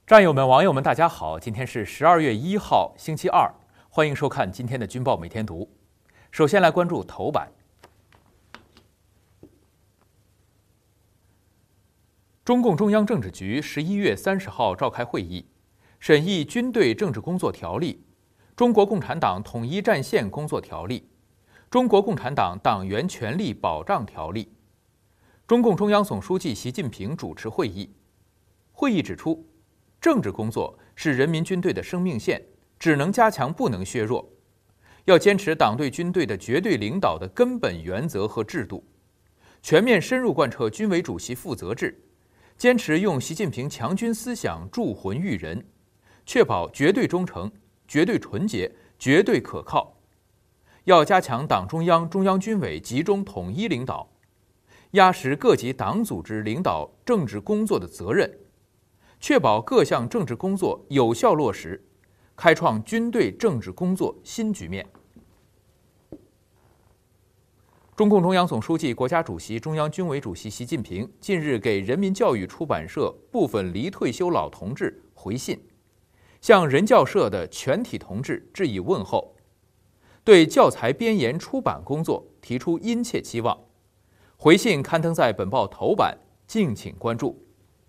战友们、网友们，大家好！今天是12月1号，星期二，欢迎收看今天的《军报每天读》。首先来关注头版。中共中央政治局11月30号召开会议，审议《军队政治工作条例》、《中国共产党统一战线工作条例》、《中国共产党党员权利保障条例》。中共中央总书记习近平主持会议。会议指出，政治工作是人民军队的生命线，只能加强，不能削弱。要坚持党对军队的绝对领导的根本原则和制度，全面深入贯彻军委主席负责制，坚持用习近平强军思想铸魂育人，确保绝对忠诚、绝对纯洁、绝对可靠。要加强党中央、中央军委集中统一领导，压实各级党组织领导政治工作的责任，确保各项政治工作有效落实，开创军队政治工作新局面。中共中央总书记、国家主席、中央军委主席习近平近日给人民教育出版社部分离退休老同志回信，向人教社的全体同志致以问候，对教材编研出版工作提出殷切期望。回信刊登在本报头版，敬请关注。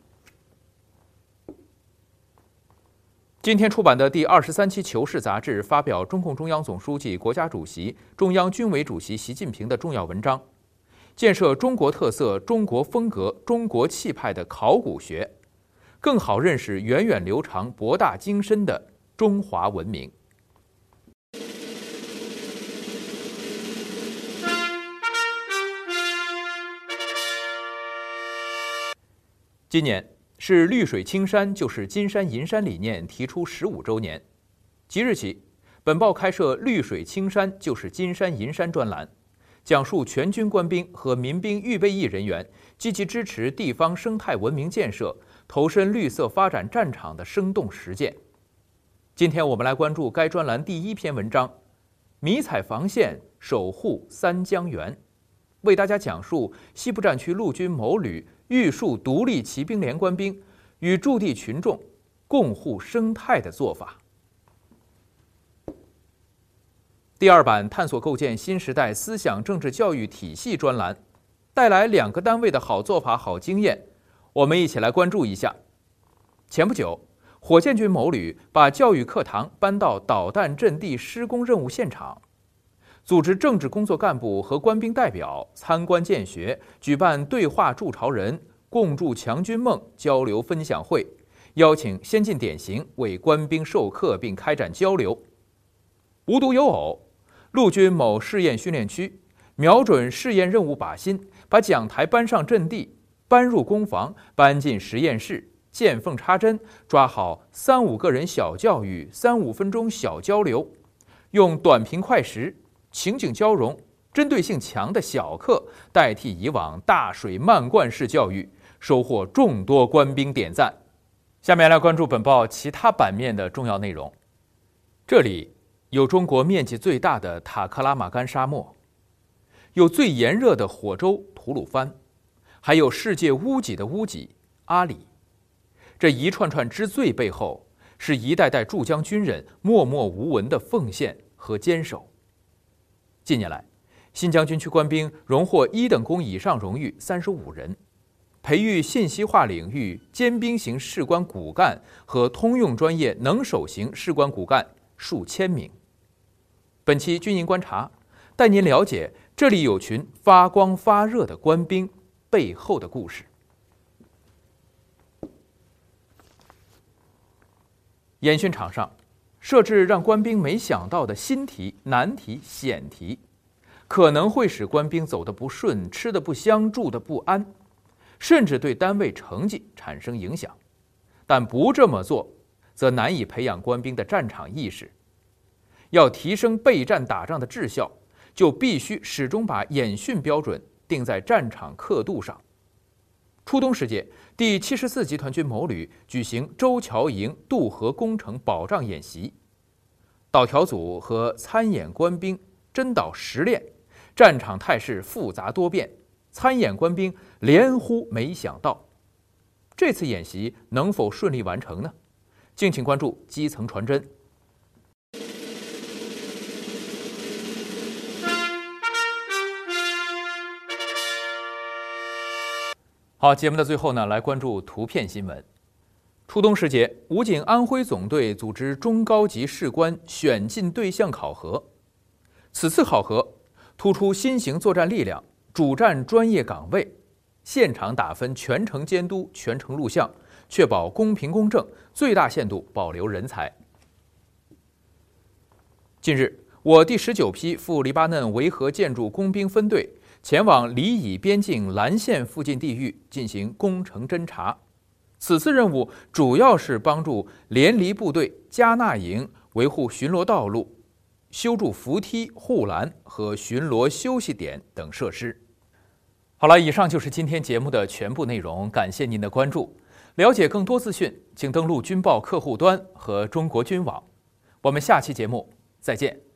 今天出版的第23期《求是》杂志发表中共中央总书记、国家主席、中央军委主席习近平的重要文章，建设中国特色、中国风格、中国气派的考古学，更好认识源远流长、博大精深的中华文明。今年是绿水青山就是金山银山理念提出15周年。即日起，本报开设绿水青山就是金山银山专栏，讲述全军官兵和民兵预备役人员积极支持地方生态文明建设、投身绿色发展战场的生动实践。今天我们来关注该专栏第1篇文章：迷彩防线，守护三江源，为大家讲述西部战区陆军某旅玉树独立骑兵连官兵与驻地群众共护生态的做法。第2版探索构建新时代思想政治教育体系专栏，带来2个单位的好做法、好经验，我们一起来关注一下。前不久，火箭军某旅把教育课堂搬到导弹阵地施工任务现场，组织政治工作干部和官兵代表参观见学，举办对话筑巢人、共筑强军梦交流分享会，邀请先进典型为官兵授课并开展交流。无独有偶，陆军某试验训练区瞄准试验任务靶心，把讲台搬上阵地，搬入工房，搬进实验室，见缝插针，抓好3-5个人小教育、3-5分钟小交流，用短平快实、情景交融、针对性强的小课代替以往大水漫灌式教育，收获众多官兵点赞。下面来关注本报其他版面的重要内容。这里有中国面积最大的塔克拉玛干沙漠，有最炎热的火洲吐鲁番，还有世界屋脊的屋脊阿里。这一串串之最背后，是一代代驻疆军人默默无闻的奉献和坚守。近年来，新疆军区官兵荣获1等功以上荣誉35人，培育信息化领域尖兵型士官骨干和通用专业能手型士官骨干数千名。本期军营观察带您了解这里有群发光发热的官兵背后的故事。演训场上设置让官兵没想到的新题、难题、险题，可能会使官兵走得不顺、吃得不香、住得不安，甚至对单位成绩产生影响。但不这么做，则难以培养官兵的战场意识。要提升备战打仗的质效，就必须始终把演训标准定在战场刻度上。初冬时节，第74集团军某旅举行周桥营渡河工程保障演习，导调组和参演官兵真导实练，战场态势复杂多变，参演官兵连呼没想到。这次演习能否顺利完成呢？ 敬请关注基层传真。好，节目的最后呢，来关注图片新闻。初冬时节，武警安徽总队组织中高级士官选进对象考核。此次考核突出新型作战力量、主战专业岗位，现场打分全程监督、全程录像，确保公平公正，最大限度保留人才。近日，我第19批赴黎巴嫩维和建筑工兵分队前往黎以边境兰县附近地域进行工程侦察。此次任务主要是帮助联黎部队加纳营维护巡逻道路、修筑扶梯、护栏和巡逻休息点等设施。好了，以上就是今天节目的全部内容，感谢您的关注。了解更多资讯，请登录军报客户端和中国军网。我们下期节目再见。